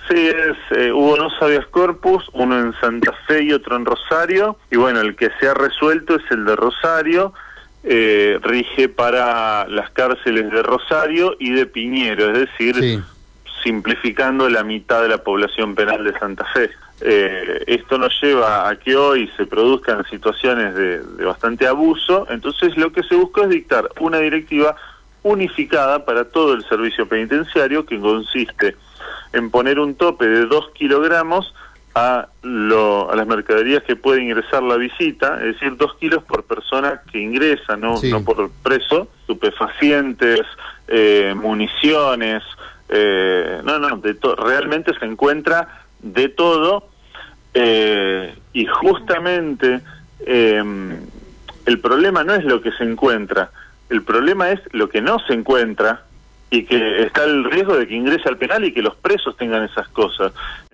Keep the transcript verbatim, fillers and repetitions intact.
Sí, es, eh, hubo dos habeas corpus, uno en Santa Fe y otro en Rosario, y bueno, el que se ha resuelto es el de Rosario, eh, rige para las cárceles de Rosario y de Piñero, es decir, sí, simplificando la mitad de la población penal de Santa Fe. Eh, esto nos lleva a que hoy se produzcan situaciones de, de bastante abuso, entonces lo que se busca es dictar una directiva unificada para todo el servicio penitenciario que consiste en poner un tope de dos kilogramos a, lo, a las mercaderías que puede ingresar la visita, es decir, dos kilos por persona que ingresa, no, sí, no por preso, estupefacientes, eh, municiones, eh, no, no, de to realmente se encuentra de todo, eh, y justamente eh, el problema no es lo que se encuentra, el problema es lo que no se encuentra, y que está el riesgo de que ingrese al penal y que los presos tengan esas cosas.